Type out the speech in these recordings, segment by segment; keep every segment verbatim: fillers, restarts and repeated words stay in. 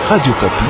Radio Kapi.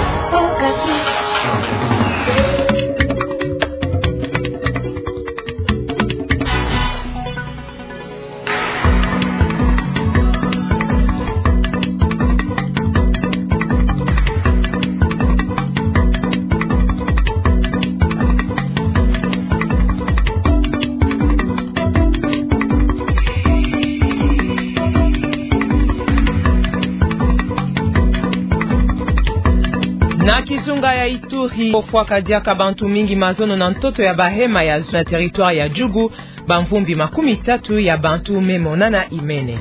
Na Kizunga ya Ituri ofwa kadiaka bantu mingi mazono na ntoto ya bahema ya zona na territoire ya Jugu bamvumbi makumi tatu ya bantu memonana imene.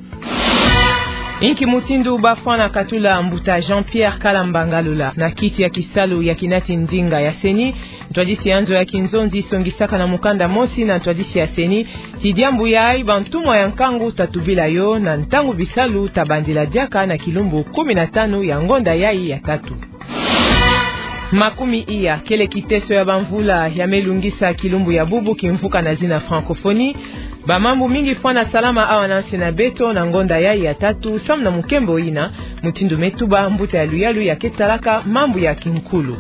Inki mutindu bafwana katula mbuta Jean-Pierre Kalambangalula na kiti ya kisalu ya kinati ndinga ya seni ntwadisi yanzo ya kinzonzi songisaka na mukanda mosi na ntwadisi ya seni tidiambu yai bantumwa ya nkangu tatubila yo na ntangu bisalu tabandila diaka na kilumbu kumi na tano ya ngonda yai ya tatu. Makumi iya kele kiteso ya bamvula ya melungisa kilumbu ya bubu kimvuka na zina francophonie ba mambu mingi fwana salama awa nansi na beto na ngonda yai ya tatu sam na mukembo ina mutindu metuba mbuta ya luyalu ya ketalaka mambu ya kinkulu.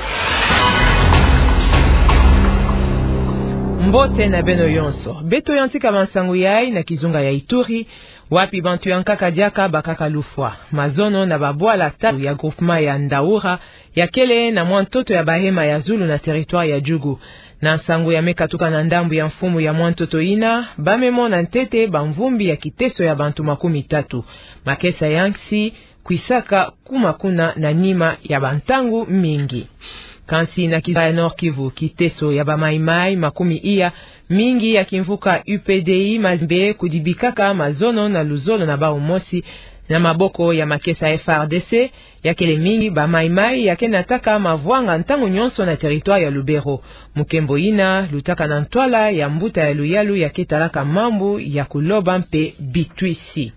Mbote na beno yonso beto yantika bansangu yai na Kizunga ya Ituri wapi bantu yankaka diaka bakaka lufwa mazono na babwala tatu ya groupement ya Ndaura ya kele na mwantoto ya bahema ya Zulu na territoire ya Jugu na sangu ya mekatuka na ndambu ya mfumu ya mwantoto ina bamemo na ntete bamvumbi ya kiteso ya bantu makumi tatu makesa yanksi kuisaka kumakuna na nima ya bantangu mingi kansi na Kizunga ya Nord Kivu kiteso ya bamaimai makumi iya mingi ya kimvuka U P D I mazimbe kudibikaka mazono na luzolo na bao mosi na maboko ya makesa F R D C ya kele mingi ba maimai ya kenataka mavwanga ntangu nyonso na territoire ya Lubero mukembo ina lutaka na ntwala ya mbuta ya luyalu ya ketalaka mambu ya kuloba mpe bitwisi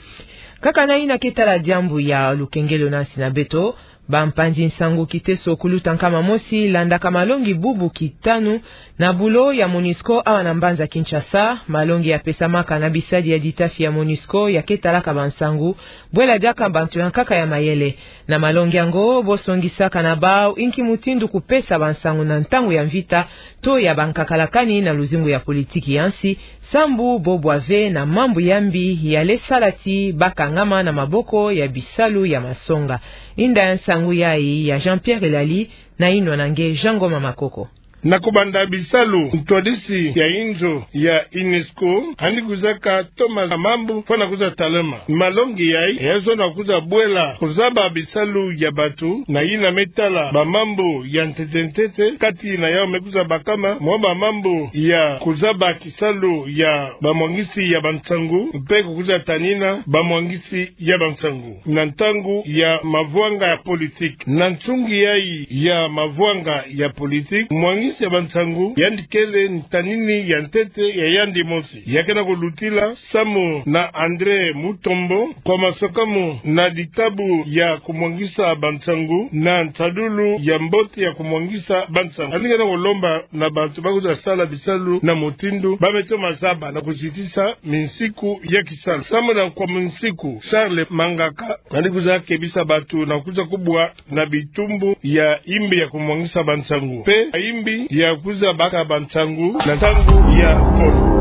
kaka na ina ketala diambu ya lukengelo nasi na beto bampanzi nsangu kiteso kuluta nkama mosi landaka malongi bubu kitanu na bulo ya MONUSCO awa na mbanza Kinshasa malongi ya pesamaka na bisadi ya ditafi ya MONUSCO ya ketalaka bansangu bwela diaka bantu yankaka ya mayele na malongi yango bosongisaka na bao inki mutindu kupesa bansangu na ntangu ya mvita to ya bankakalakani na luzingu ya politiki yansi sambu bobwave na mambu yambi ya lesalati bakangama na maboko ya bisalu ya masonga inda ya nsangu yai ya Jean-Pierre Elali na inwa nange Jangoma Makoko. Na kubanda bisalu mtwadisi ya injo ya UNESCO handi kuzaka Thomas Mambu fana kuza talema malongi yai yazo na kuza bwela kuzaba bisalu ya batu na ina metala ba mambo ya ntetentete kati na yao mekuza bakama mwaba mambo ya kuzaba kisalu ya bamwangisi ya bantsangu mpe kukuza tanina bamwangisi ya bantsangu na ntangu ya mavwanga ya politik na nchungi yai ya mavwanga ya politik mwangi ya bantsangu yandikele ntanini ya ntete ya yandi mosi yakena kulutila Samu na Andre Mutombo kwa masokamu na ditabu ya kumwangisa bantsangu na ntadulu ya mboti ya kumwangisa bantsangu alikena kulomba na bantu bakuza sala bisalu na mutindu bameto mazaba na kuchitisa minsiku ya kisalu Samu na kwa minsiku Charles Mangaka alikuza kebisa batu na kuza kubwa na bitumbu ya imbi ya kumwangisa bantsangu pe imbi ya kuza baka bantsangu na tangu ya polo.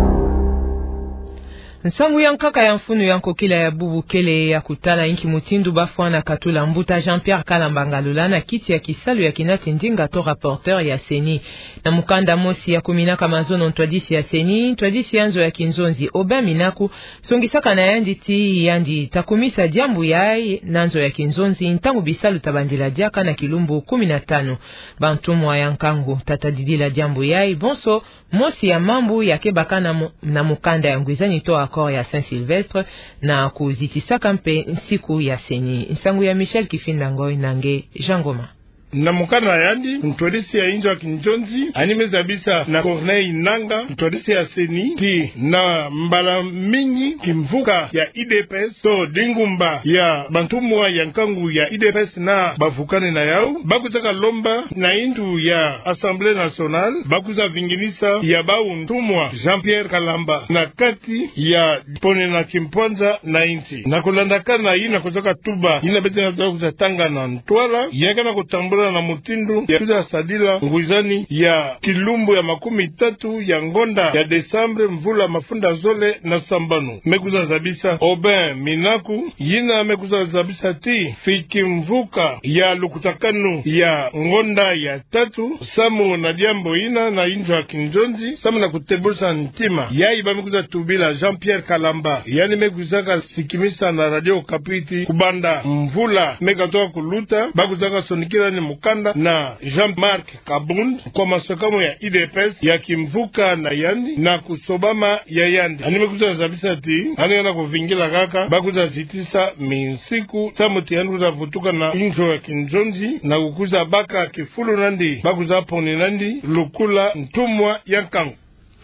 Nsangu ya nkaka ya mfunu ya nkokila ya bubu kele ya kutala inki mutindu bafwana katula mbuta Jean-Pierre Kalambangalula na kiti ya kisalu ya kinati ndinga to rapporteur ya seni na mukanda mosi ya kuminaka mazono ntwadisi ya seni ntwadisi yanzo ya kinzonzi oba minaku songisaka na yandi ti yandi takumisa diambu yai nanzo ya kinzonzi ntangu bisalu tabandila diaka na kilumbu kumi na tano bantumwa ya nkangu tatadidila diambu yai bonso mosi ya mambu ya kebaka na, na mukanda ya ngwizani to akor ya Saint-Sylvestre na kuzitisaka mpe nsiku ya seni nsangu ya Michel Kifinda Ngoi nange Jangoma. na mukana yandi mtwadisi ya injo ya Kinjonzi animeza bisa na Corneille Nanga mtwadisi ya Seni ti na mbala mingi kimvuka ya I D P S to dingumba ya bantumwa ya nkangu ya I D P S na bavukane na yao bakutaka lomba na indu ya Assemblée Nationale bakuza vinginisa ya bau ntumwa Jean-Pierre Kalamba na kati ya pone na Kimpwanza na inti na kulandakana ina kutoka tuba ina bete na kuza tanga na ntwala yaka na kutambula na mutindu ya kuza sadila nguizani ya kilumbu ya makumi tatu ya ngonda ya Desembre mvula mafunda zole na sambanu mekuza zabisa Obin Minaku yina mekuza zabisa ti fiki mvuka ya lukutakanu ya ngonda ya tatu samu na diambo ina na injo ya Kinjonzi samu na kutebulsa ntima ya iba mekuza tubila Jean-Pierre Kalamba yani mekuzaka sikimisa na radio kapiti kubanda mvula mekatoa kuluta bakuzaka sonikira ni mukanda na Jean-Marc Kabund kwa masokamo ya I D P S ya kimvuka na yandi na kusobama ya yandi ani mekuza zabisa ti ani yana kuvingila kaka bakuza zitisa minsiku samuti yani kuza vutuka na injo ya Kinjonzi na kukuza baka kifulu nandi bakuza poni nandi lukula ntumwa ya nkangu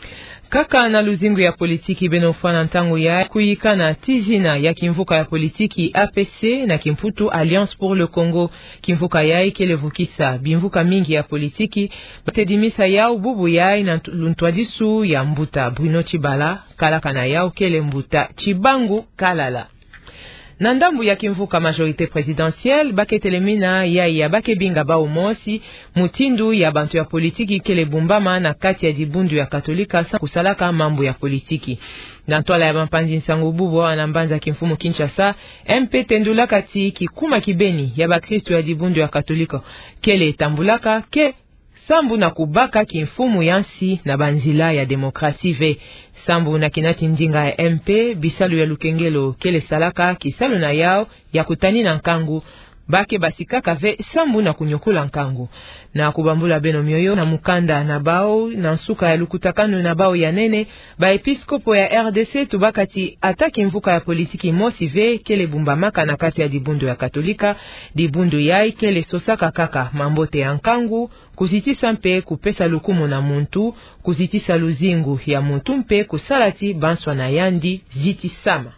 kaka na luzingu ya politiki benofana ntango ya kuyikana tijina ya kimvuka ya politiki A P C na kimputu Alliance pour le Congo kimvuka yai kelevukisa bimvuka mingi ya politiki batedimisa yao bubu yai na luntwadisu ya mbuta Bruno Chibala kalaka na yao kele mbuta Chibangu Kalala na ndambu ya kimvuka majorité présidentielle baketelemina ya ya bakebinga bao mosi mutindu ya bantu ya politiki kele bumbama na kati ya dibundu ya katolika sa kusalaka mambo ya politiki na tola ya mampanzi nsango bubo anambanza kimfumu Kinshasa M P tendula kati kikuma kibeni ya bakristo ya dibundu ya katolika kele tambulaka ke sambu na kubaka kimfumu yansi na banzila ya demokrasi ve sambu na kinati ndinga ya M P bisalu ya lukengelo kele salaka kisalu na yao ya kutani na nkangu bake basikaka ve sambu na kunyokula nkangu na kubambula beno mioyo na mukanda na bao na nsuka ya lukutakano na bao ya nene ba episkopo ya R D C tubakati ataki mvuka ya politiki mosi ve kele bumbamaka na kati ya dibundu ya katolika dibundu yai kele sosaka kaka mambote ya nkangu kuzitisa mpe kupesa lukumu na muntu kuzitisa luzingu ya muntu mpe kusalati banswa na yandi zitisama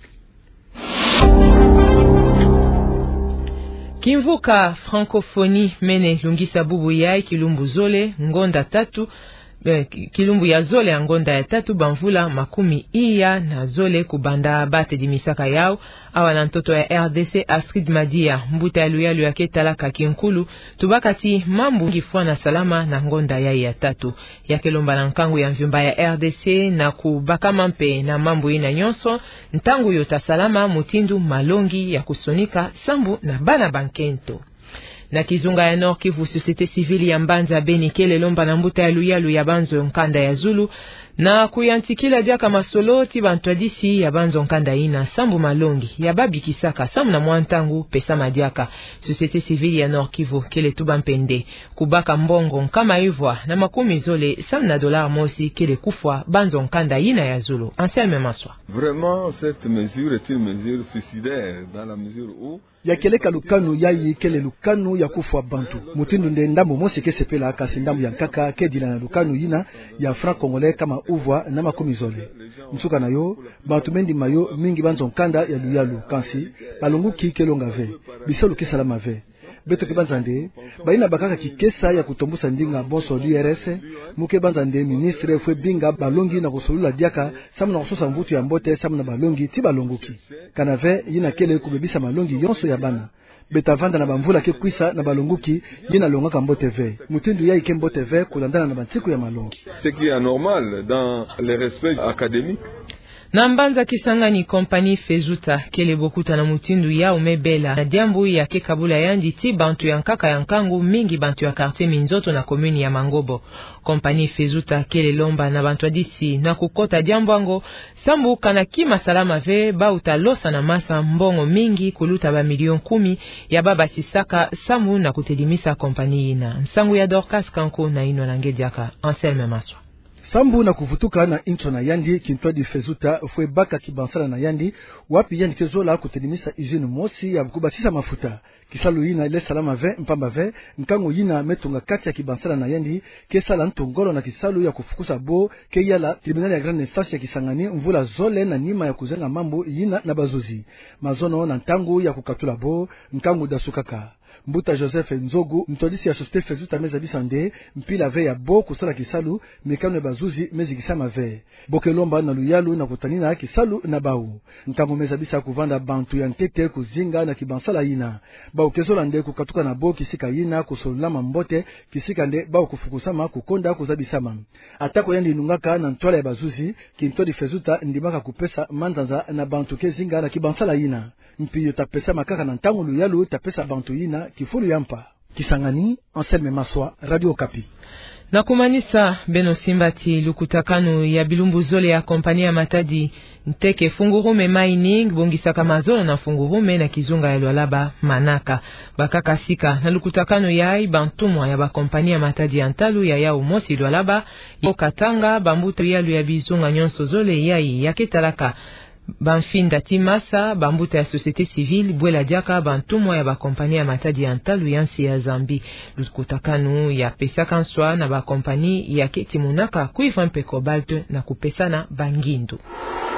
kimvuka francophonie mene lungisa bubu yai kilumbu zole ngonda tatu kilumbu ya zole ya ngonda ya tatu bamvula makumi iya na zole kubanda bate dimisaka yao awa na ntoto ya R D C Astrid Madia mbuta ya luyalu ya ketalaka kinkulu tubakati mambu ngifua na salama na ngonda ya ya tatu ya kelomba na nkangu ya mvyumba ya R D C na kubaka mampe na mambu ina nyonso ntangu yota salama mutindu malongi ya kusonika sambu na bana bankento na kizunga ya Nord Kivu société civile ya Mbanza Beni kele lomba na mbuta ya luyalu ya banzo nkanda ya Zulu na kuyantikila diaka masoloti bantwadisi ya banzo nkanda ina sambu malongi ya babi kisaka samu na mwantangu pesa madiaka société civile ya Nord Kivu kele tuba mpende kubaka mbongo nkama ivwa na makumi zole samu na dolar mosi kele kufwa banzo nkanda ina ya Zulu. Anselme Maswa. Vraiment cette mesure est une mesure suicidaire dans la mesure où ya keleka lukanu yayi kele lukanu ya kufwa bantu mutindu nde ndambo mosi kesepela kasi ndambo ya nkaka kedila na lukanu yina ya franc congolais kama uvwa na makumi zole msuka na yo bantu mendi mayo mingi banzo nkanda ya luyalu kansi balunguki kelonga ve bisalu kesalama ve beto ke banzande baina bakaka kikesa ya kutombusa ndinga bonso l'U R S muke banzande ministre fwe binga balongi na kusolula diaka samu na kusosa mvutu ya mbote samu na balongi ti balongoki kanave yina kele kubebisa malongi yonso ya bana betavanda na bamvula ke kwisa na balongoki yina longaka mbote ve mutindu ya ike mbote ve kulandana na bantiku ya malongi ce qui est anormal dans les respects académiques. Na mbanza kisangani kompani Fezuta kele bokuta na mutindu ya umebela na diambu ya kekabula yandi ti bantu ya nkaka ya nkangu mingi bantu ya quartier Minzoto na komuni ya Mangobo. Kompani Fezuta kele lomba na bantu adisi na kukota diambu ango sambu kana kima salama ve ba utalosa na masa mbongo mingi kuluta ba milion kumi ya baba sisaka sambu na kutelimisa kompani ina. Nsangu ya Dorcas Kanko na ino langediaka. Anselme Maswa. Sambu na kuvutuka na intro na Yandi kintwa di fezuta fwe baka kibansala na Yandi wapi Yandi kezola kutenimisa izini mosi ya kubasisa mafuta kisalu yina ile salama ve mpamba ve nkango yina metunga kati ya kibansala na Yandi kesala ntongolo na kisalu ya kufukusa bo ke yala tribunali ya grande instance ya Kisangani mvula zole na nima ya kuzenga mambo yina na bazuzi mazono na ntangu ya kukatula bo nkango dasukaka Mbuta Joseph Nzogu mtodisi ya société fezuta meza bisande mpila ve ya bo kusala kisalu mekano bazuzi mezi kisama ve bokelomba na luyalu na kutanina kisalu na bau ntango meza bisa kuvanda bantu ya ntete kuzinga na kibansala yina bau kezola nde kukatuka na bo kisika yina kusolama mbote kisika nde bau kufukusama kukonda kuzabisama atako yandi nungaka na ntwala ya bazuzi kintodi fezuta ndimaka kupesa manzanza na bantu kezinga na kibansala yina mpiyo tapesa makaka na ntango luyalu tapesa bantu yina kifulu yampa Kisangani Anselme Maswa Radio Okapi. Na kumanisa Beno Simbati lukutakano ya bilumbuzole ya kompania ya Matadi Nteke fungurume mining bongisaka mazono na fungurume na kizunga ya Lualaba manaka bakaka sika na lukutakano yai bantumwa ya bakompania Matadi ya Ntalu ya ya umosi Lualaba Katanga bambuta ya lu ya bizunga nyonso zole yai ya ketalaka Banfinda Timasa, bambuta ya société civile, Bwela Diaka, bantumwa ya bakompani ya Matadi ya Ntalu yansi ya Zambi. Lukutakanu ya pesa kanswa na bakompani ya Keti Munaka kuifampe Cobalt na kupesana Bangindu.